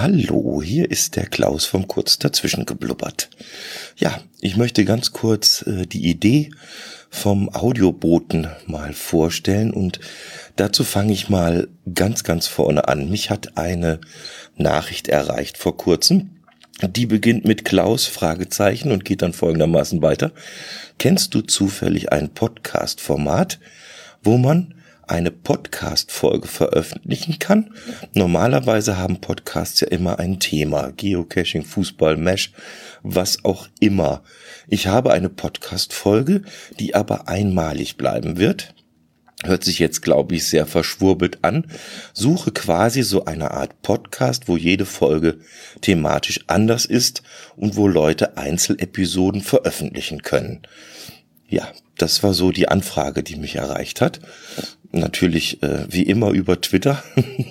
Hallo, hier ist der Klaus vom Kurz dazwischen geblubbert. Ja, ich möchte ganz kurz die Idee vom Audioboten mal vorstellen und dazu fange ich mal ganz vorne an. Mich hat eine Nachricht erreicht vor kurzem. Die beginnt mit Klaus, Fragezeichen, und geht dann folgendermaßen weiter. Kennst du zufällig ein Podcast-Format, wo man eine Podcast-Folge veröffentlichen kann? Normalerweise haben Podcasts ja immer ein Thema. Geocaching, Fußball, Mesh, was auch immer. Ich habe eine Podcast-Folge, die aber einmalig bleiben wird. Hört sich jetzt, glaube ich, sehr verschwurbelt an. Suche quasi so eine Art Podcast, wo jede Folge thematisch anders ist und wo Leute Einzelepisoden veröffentlichen können. Ja, das war so die Anfrage, die mich erreicht hat. Natürlich wie immer über Twitter.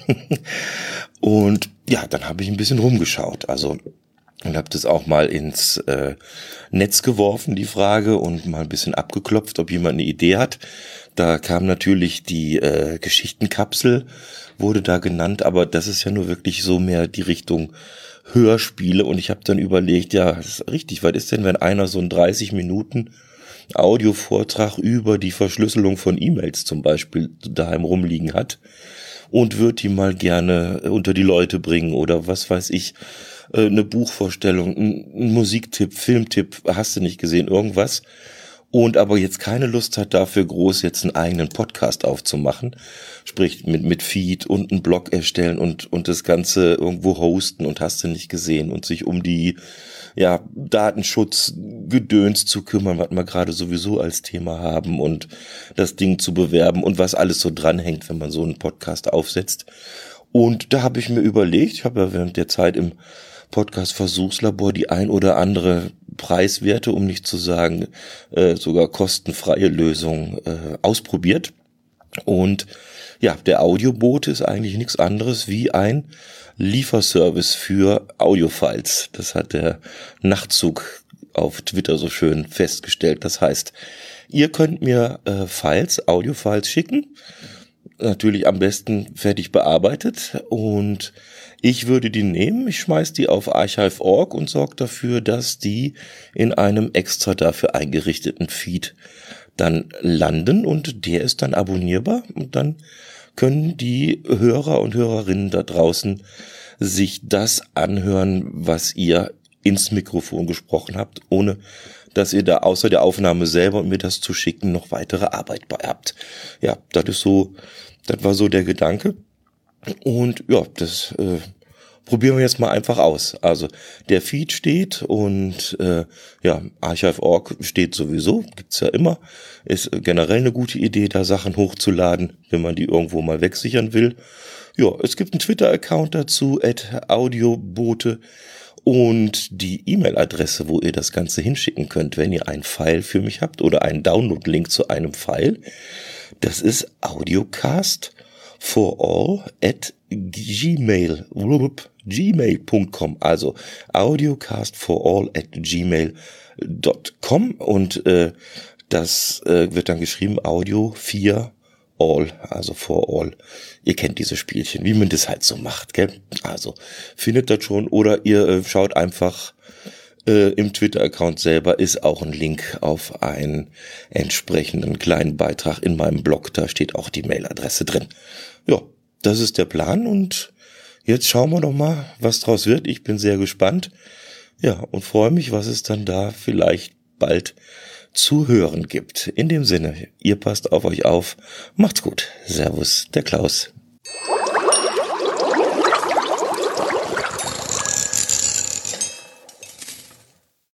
Und ja, dann habe ich ein bisschen rumgeschaut. Und habe das auch mal ins Netz geworfen, die Frage, und mal ein bisschen abgeklopft, ob jemand eine Idee hat. Da kam natürlich die Geschichtenkapsel, wurde da genannt, aber das ist ja nur wirklich so mehr die Richtung Hörspiele. Und ich habe dann überlegt, ja, das ist richtig, was ist denn, wenn einer so einen 30 Minuten Audiovortrag über die Verschlüsselung von E-Mails zum Beispiel daheim rumliegen hat und würde die mal gerne unter die Leute bringen oder was weiß ich, eine Buchvorstellung, ein Musiktipp, Filmtipp, hast du nicht gesehen, irgendwas, und aber jetzt keine Lust hat dafür groß jetzt einen eigenen Podcast aufzumachen, sprich mit Feed und einen Blog erstellen und das Ganze irgendwo hosten und hast du nicht gesehen und sich um die Datenschutzgedöns zu kümmern, was wir gerade sowieso als Thema haben, und das Ding zu bewerben und was alles so dranhängt, wenn man so einen Podcast aufsetzt. Und da habe ich mir überlegt, ich habe ja während der Zeit im Podcast-Versuchslabor die ein oder andere preiswerte, um nicht zu sagen sogar kostenfreie Lösung ausprobiert. Und ja, der Audiobote ist eigentlich nichts anderes wie ein Lieferservice für Audiofiles. Das hat der Nachtzug auf Twitter so schön festgestellt. Das heißt, ihr könnt mir Audiofiles schicken, natürlich am besten fertig bearbeitet, und ich würde die nehmen, ich schmeiß die auf archive.org und sorge dafür, dass die in einem extra dafür eingerichteten Feed dann landen, und der ist dann abonnierbar, und dann können die Hörer und Hörerinnen da draußen sich das anhören, was ihr ins Mikrofon gesprochen habt, ohne dass ihr da außer der Aufnahme selber und mir das zu schicken noch weitere Arbeit bei habt. Ja, das war so der Gedanke. Und ja, das probieren wir jetzt mal einfach aus. Also der Feed steht und archive.org steht sowieso, gibt's ja immer. Ist generell eine gute Idee, da Sachen hochzuladen, wenn man die irgendwo mal wegsichern will. Ja, es gibt einen Twitter-Account dazu, @audiobote, und die E-Mail-Adresse, wo ihr das Ganze hinschicken könnt, wenn ihr ein File für mich habt oder einen Download-Link zu einem File. Das ist audiocastforall@gmail.com, also audiocastforall@gmail.com, und das wird dann geschrieben Audio 4 All, also for all. Ihr kennt diese Spielchen, wie man das halt so macht, gell? Also findet das schon, oder ihr schaut einfach im Twitter-Account selber, ist auch ein Link auf einen entsprechenden kleinen Beitrag in meinem Blog, da steht auch die Mailadresse drin. Ja, das ist der Plan, und jetzt schauen wir doch mal, was draus wird. Ich bin sehr gespannt, ja, und freue mich, was es dann da vielleicht bald zu hören gibt. In dem Sinne, ihr passt auf euch auf, macht's gut. Servus, der Klaus.